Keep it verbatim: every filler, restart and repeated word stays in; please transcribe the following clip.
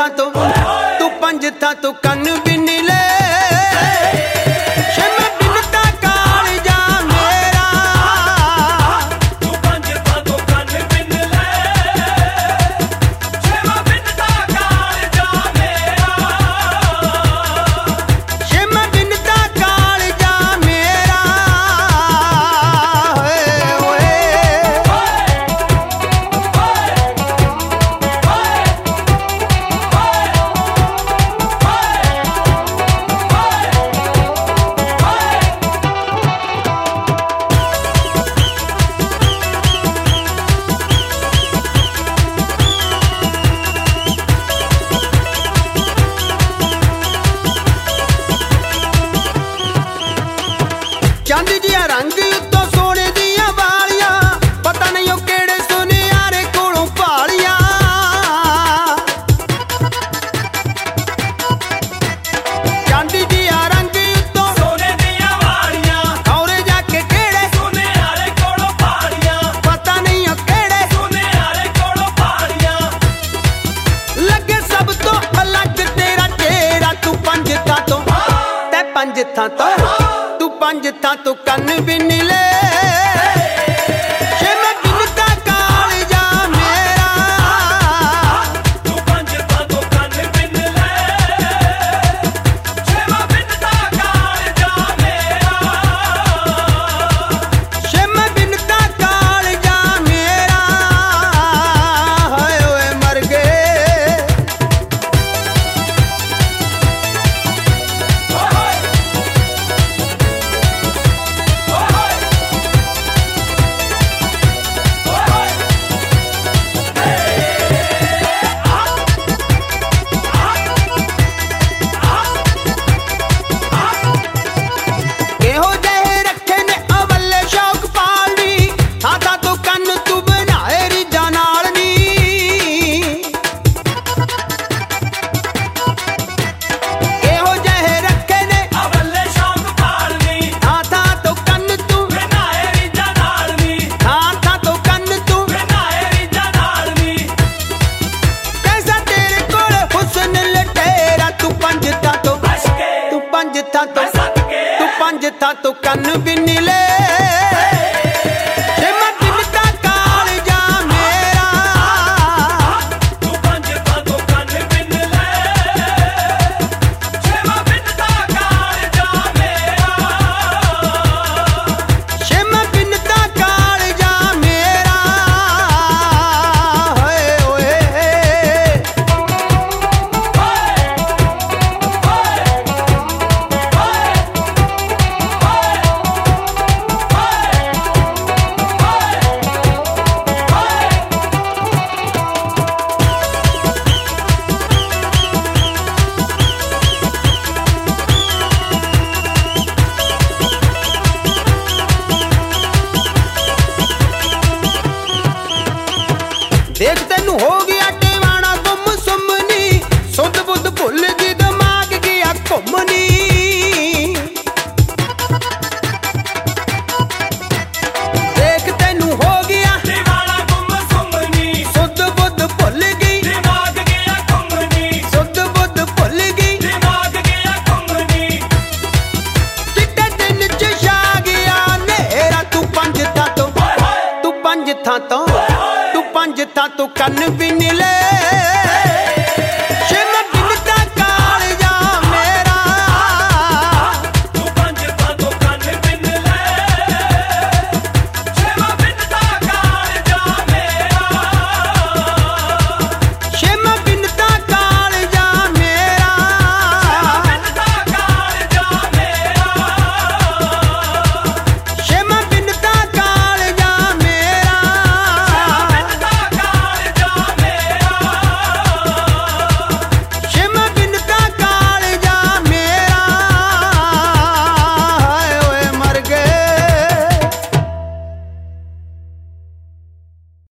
ਥਾਂ ਤੋਂ ਤੂੰ ਪੰਜ ਥਾਂ ਤੋਂ ਕੰਨ ਵੀ ਨੀ ਲੈ ਚੰਦ ਜਿਹਾ ਰੰਗ ਉੱਤੋਂ ਸੋਨੇ ਦੀਆਂ ਵਾਲੀਆਂ ਪਤਾ ਨਹੀਂ ਉਹ ਕਿਹੜੇ ਸੁਨਿਆਰੇ ਕੋਲੋਂ ਭਾਲੀਆਂ ਚੰਦ ਜਿਹਾ ਰੰਗ ਉੱਤੋਂ ਸੋਨੇ ਦੀਆਂ ਵਾਲੀਆਂ ਔਰੇ ਜਾ ਕੇ ਕਿਹੜੇ ਸੁਨਿਆਰੇ ਕੋਲੋਂ ਭਾਲੀਆਂ ਪਤਾ ਨਹੀਂ ਉਹ ਕਿਹੜੇ ਸੁਨਿਆਰੇ ਕੋਲੋਂ ਭਾਲੀਆਂ ਲੱਗੇ ਸਭ ਤੋਂ ਅਲੱਗ ਤੇਰਾ ਚਿਹਰਾ ਤੂੰ ਪੰਜ ਥਾਂ ਤੋਂ ਤੇ ਪੰਜ ਥਾਂ ਤੋਂ ਪੰਜ ਥਾਂ ਤੋਂ ਕੰਨ ਵੀ ਨੀ ਲੈ ਜੇ ਮੈਂ ਬਿਨਤਾ ਕਾਲਜਾ ਮੇਰਾ ਤੂੰ ਪੰਜ ਥਾਂ ਤੋਂ ਕੰਨ ਵੀ ਨੀ ਲੈ ਜੇ ਮੈਂ ਬਿਨਤਾ ਕਾਲਜਾ ਮੇਰਾ ਜੇ ਮੈਂ ਬਿਨਤਾ ਕਾਲਜਾ ਮੇਰਾ ਹਾਏ ਓਏ ਮਰ ਗਏ ਤੂੰ ਪੰਜ ਥਾਂ ਤੋਂ ਕੰਨ ਵੀ ਨੀ ਲੈ ਜੇ ਮੈਂ ਬਿਨਤਾ ਕਾਲਜਾ ਮੇਰਾ ਤੂੰ ਪੰਜ ਥਾਂ ਤੋਂ ਕੰਨ ਵੀ ਨੀ ਲੈ ਜੇ ਮੈਂ ਬਿਨਤਾ ਕਾਲਜਾ ਮੇਰਾ ਜੇ ਮੈਂ ਬਿਨਤਾ ਕਾਲਜਾ ਮੇਰਾ ਹੋਏ ਓਏ ਦੇਖ ਤੈਨੂੰ ਹੋ ਗਿਆ ਟਿਵਾਣਾ ਗੁੰਮ ਸੁੰਮਨੀ ਸੁੱਧ ਬੁੱਧ ਭੁੱਲ ਗਈ ਦਿਮਾਗ ਗਿਆ ਘੁੰਮਨੀ ਦੇਖ ਤੈਨੂੰ ਹੋ ਗਿਆ ਟਿਵਾਣਾ ਗੁੰਮ ਸੁੰਮਨੀ ਸੁੱਧ ਬੁੱਧ ਭੁੱਲ ਗਈ ਦਿਮਾਗ ਗਿਆ ਘੁੰਮਨੀ ਸੁੱਧ ਬੁੱਧ ਭੁੱਲ ਗਈ ਦਿਮਾਗ ਗਿਆ ਘੁੰਮਨੀ ਚਿੱਟੇ ਦਿਨ ਚ ਛਾ ਗਿਆ ਨੇਰਾ ਤੂੰ ਪੰਜ ਥਾਂ ਤੋਂ ਤੂੰ ਪੰਜ ਥਾਂ ਤੋਂ ਪੰਜ ਥਾਂ ਤੋਂ ਕੰਨ ਵੀ ਨੀ ਲੈ